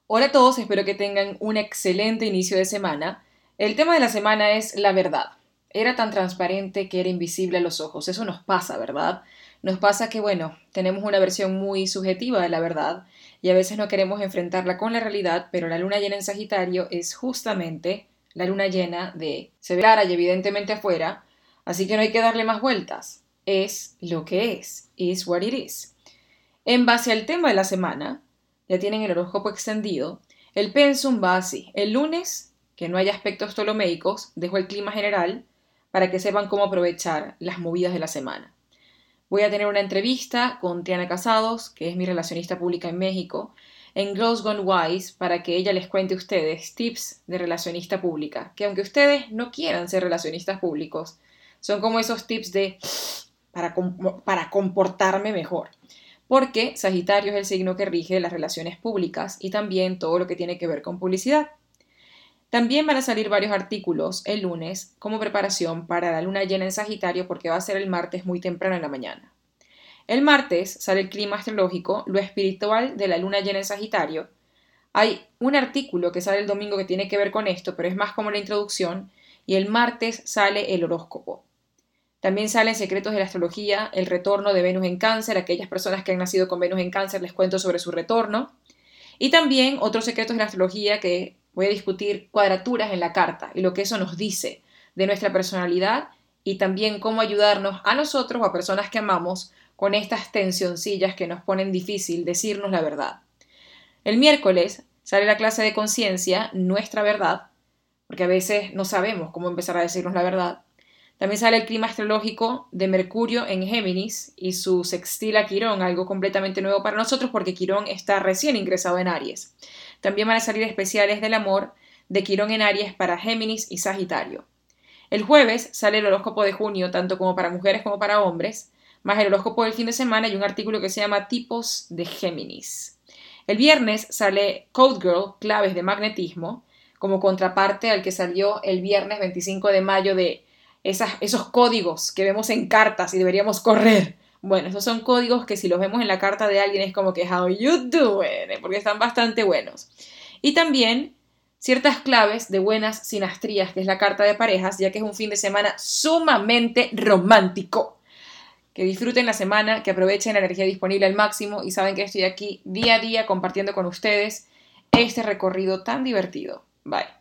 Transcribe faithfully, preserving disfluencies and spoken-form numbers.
Hola a todos, espero que tengan un excelente inicio de semana. El tema de la semana es la verdad. Era tan transparente que era invisible a los ojos. Eso nos pasa, ¿verdad? Nos pasa que, bueno, tenemos una versión muy subjetiva de la verdad y a veces no queremos enfrentarla con la realidad, pero la luna llena en Sagitario es justamente la luna llena de se ve clara y evidentemente afuera, así que no hay que darle más vueltas. Es lo que es. Is what it is. En base al tema de la semana, ya tienen el horóscopo extendido, el pensum va así. El lunes, que no haya aspectos ptolomeicos, dejo el clima general para que sepan cómo aprovechar las movidas de la semana. Voy a tener una entrevista con Triana Casados, que es mi relacionista pública en México, en Girls Gone Wise, para que ella les cuente a ustedes tips de relacionista pública, que aunque ustedes no quieran ser relacionistas públicos, son como esos tips de para, para comportarme mejor. Porque Sagitario es el signo que rige las relaciones públicas y también todo lo que tiene que ver con publicidad. También van a salir varios artículos el lunes como preparación para la luna llena en Sagitario porque va a ser el martes muy temprano en la mañana. El martes sale el clima astrológico, lo espiritual de la luna llena en Sagitario. Hay un artículo que sale el domingo que tiene que ver con esto, pero es más como la introducción, y el martes sale el horóscopo. También salen secretos de la astrología, el retorno de Venus en Cáncer, aquellas personas que han nacido con Venus en Cáncer les cuento sobre su retorno. Y también otros secretos de la astrología que voy a discutir cuadraturas en la carta y lo que eso nos dice de nuestra personalidad y también cómo ayudarnos a nosotros o a personas que amamos con estas tensioncillas que nos ponen difícil decirnos la verdad. El miércoles sale la clase de conciencia, nuestra verdad, porque a veces no sabemos cómo empezar a decirnos la verdad. También sale el clima astrológico de Mercurio en Géminis y su sextil a Quirón, algo completamente nuevo para nosotros porque Quirón está recién ingresado en Aries. También van a salir especiales del amor de Quirón en Aries para Géminis y Sagitario. El jueves sale el horóscopo de junio, tanto como para mujeres como para hombres, más el horóscopo del fin de semana y un artículo que se llama Tipos de Géminis. El viernes sale Code Girl, claves de magnetismo, como contraparte al que salió el viernes veinticinco de mayo de Esas, esos códigos que vemos en cartas y deberíamos correr. Bueno, esos son códigos que si los vemos en la carta de alguien es como que how you doing, porque están bastante buenos. Y también ciertas claves de buenas sinastrías, que es la carta de parejas, ya que es un fin de semana sumamente romántico. Que disfruten la semana, que aprovechen la energía disponible al máximo y saben que estoy aquí día a día compartiendo con ustedes este recorrido tan divertido. Bye.